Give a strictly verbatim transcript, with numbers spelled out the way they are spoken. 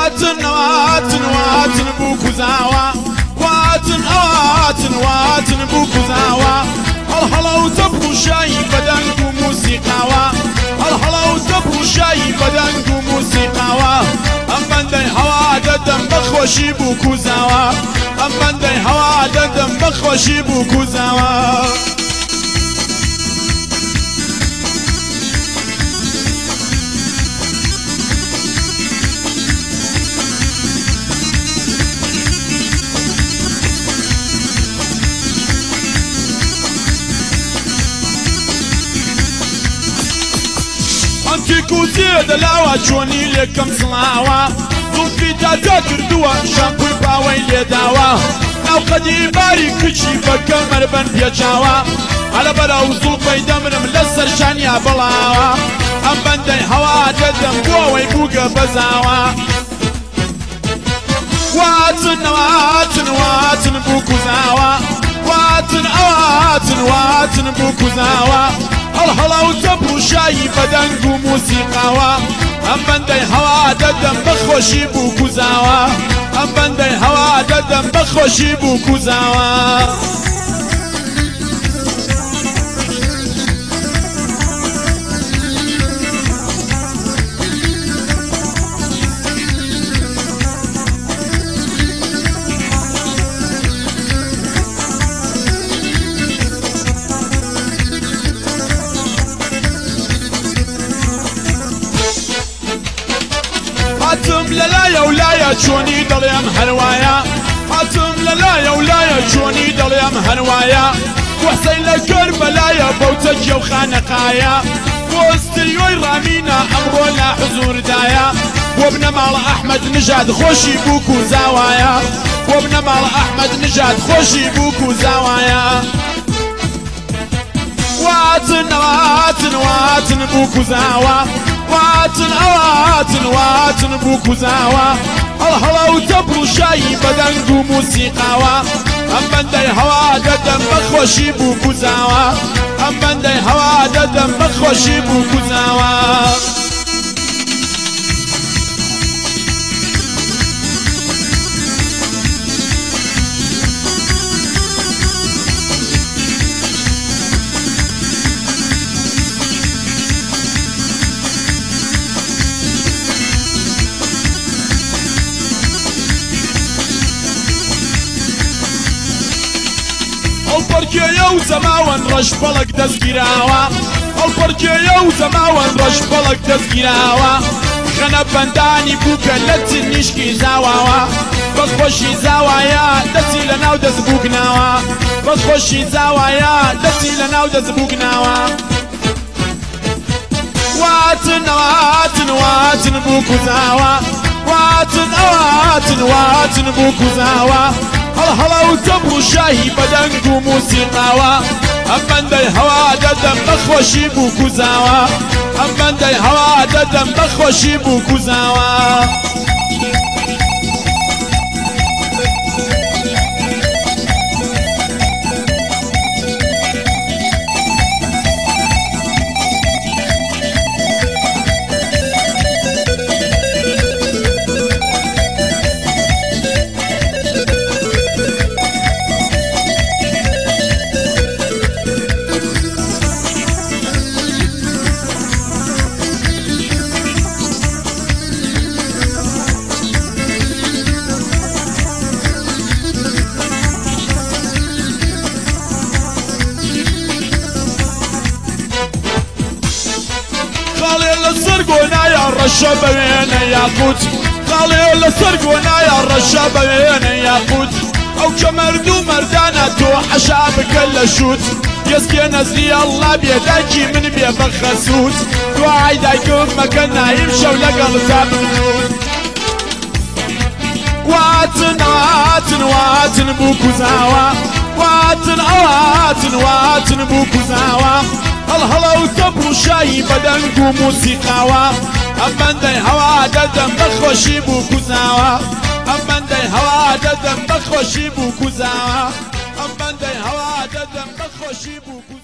واتن واتن واتن بوكو زاوا واتن واتن واتن بوكو زاوا هالهلا وتبرو شاي بدنكو موسيقاوا هالهلا وتبرو شاي بدنكو موسيقاوا ام بندي هوا ددم بخوشي بوكو زاوا ام بندي هوا ددم بخوشي بوكو زاوا كيكو زيد لاوا شوني لكم صلاوا صوفي تاتا كردوا شامبوي باوي ليداوا ناو قدي باري كشي بكمر بن بيجاوا على بلا وصول بيدمرم لسر شانيا بلاوا ام بندي هوا ددم بوي بوغا بزاوا واتن واتن واتن بوكو زاوا واتن واتن واتن بوكو زاوا هالهلا وتبرو شاي بدنكو موسيقاوا ام بندي هوا ددم بخوشي بوكو زاوا ام بندي هوا ددم بخوشي بوكو زاوا هاتم للايا ولايا شوني دليم هروايا هاتم للايا ولايا شوني دليم هروايا وحسين لكربلايا بوتك وخانقايا واستريوي رامينا امرونا حضور دايا وابن مال احمد نجاد خوشي بوكو زاوايا وابن مال احمد نجاد خوشي بوكو زاوايا واتن واتن واتن بوكو زاوا واتن واتن واتن بوكو زاوا هالهلا وتبرو شاي بدنكو موسيقاوا ام بندي هوا ددم بخوشي بوكو زاوا ام بندي هوا ددم بخوشي بوكو زاوا البركية وزماوان رش بلق دزگیراوا البركية وزماوان رش بلق دزگیراوا خنا بنداني بوكا لتنشكي زاواوا بخوشي زاوايا دسي لناو دزبوكناوا بخوشي زاوايا دسي لناو دزبوكناوا واتن واتن واتن بوكو زاوا واتن واتن واتن بوكو زاوا هالهلا وتبرو شاي بدنكو موسيقاوا ام بندي هوا ددم بخوشي بوكو زاوا ام بندي هوا ددم بخوشي بوكو زاوا سرقونا يا الرشابة وين ياقوت خالي ولا سرقونا يا الرشابة وين ياقوت او كمردو مردانا تو حشاب كل شوت يسكي نزلي الله بيداكي من بيبخ خسوت تو عايداكم مكاننا يمشوا لقل زابنوت واتن واتن واتن بوكو زاوا واتن واتن واتن بوكو زاوا هالهلا وتبرو شاي بدنكو موسيقاوا ام بندي هوا ددم بخوشي بوكو زاوا ام بندي هوا ددم بخوشي بوكو زاوا ام بندي هوا ددم بخوشي بوكو